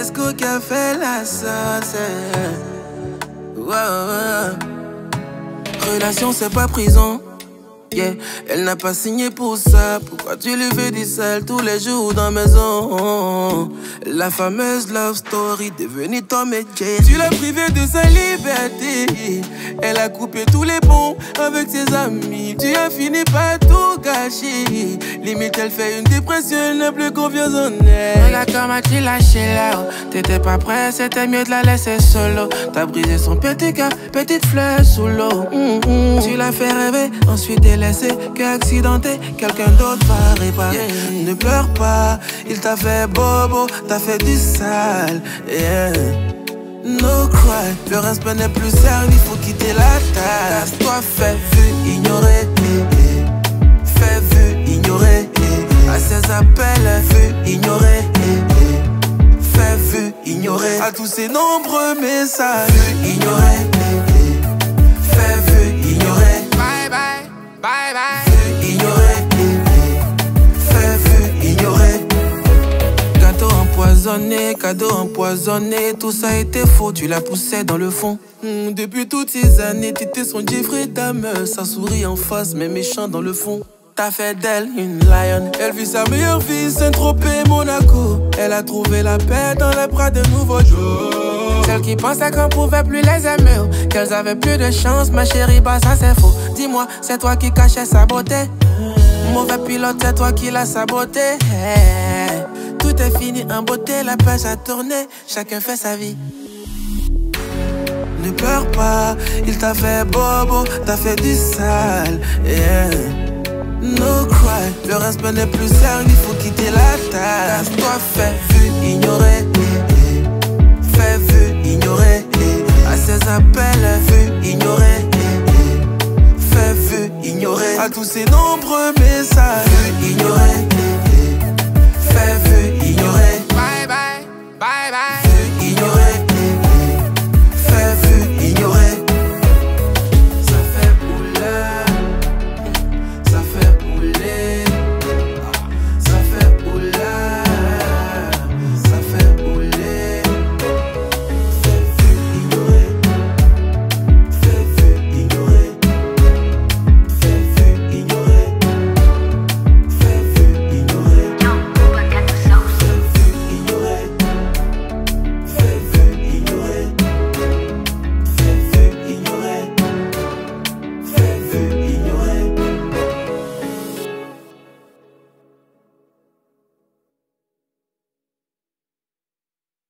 Fiasco qui a fait la sauce. Relation c'est pas prison. Yeah. Elle n'a pas signé pour ça. Pourquoi tu lui fais du sale tous les jours dans la maison? La fameuse love story devenue Tom et Jerry. Tu l'as privée de sa liberté. Elle a coupé tous les ponts avec ses amis. Tu as fini par tout gâcher. Limite elle fait une dépression, elle n'a plus confiance en elle. Regarde comment tu lâché là. T'étais pas prêt, c'était mieux de la laisser solo. T'as brisé son petit cœur, petite fleur sous l'eau. Tu l'as fait rêver, ensuite laissé qu'accidenté, quelqu'un d'autre va réparer. Ne pleure pas, il t'a fait bobo, t'as fait du sale. No cry, le respect n'est plus servi, faut quitter la table. Toi fait vu, ignoré, fait vu, ignoré. À ses appels, vu, ignoré, fait vu, ignoré. À tous ces nombreux messages, vu, ignoré, fait vu, ignoré. Bye bye. Bye bye. Vu, ignoré, fait vu, ignoré. Gâteau empoisonné, cadeau empoisonné. Tout ça était faux, tu la poussais dans le fond. Depuis toutes ces années, t'étais son Jeffrey Dahmer. Ça sourit en face, mais méchant dans le fond. T'as fait d'elle une lion. Elle vit sa meilleure vie, Saint-Tropez, Monaco. Elle a trouvé la paix dans les bras de nouveaux jours. Celle qui pensait qu'on pouvait plus les aimer, qu'elles avaient plus de chance, ma chérie, bah ça c'est faux. Dis-moi, c'est toi qui cachais sa beauté. Mauvais pilote, c'est toi qui l'as saboté. Tout est fini en beauté, la page a tourné, chacun fait sa vie. Ne pleure pas, il t'a fait bobo, t'as fait du sale. No cry, le respect n'est plus sérieux, il faut quitter la table. Toi fait vu, ignoré, fait vu, ignoré. À ses appels, vu, ignoré, fait vu, ignoré. À tous ces nombreux messages, vu,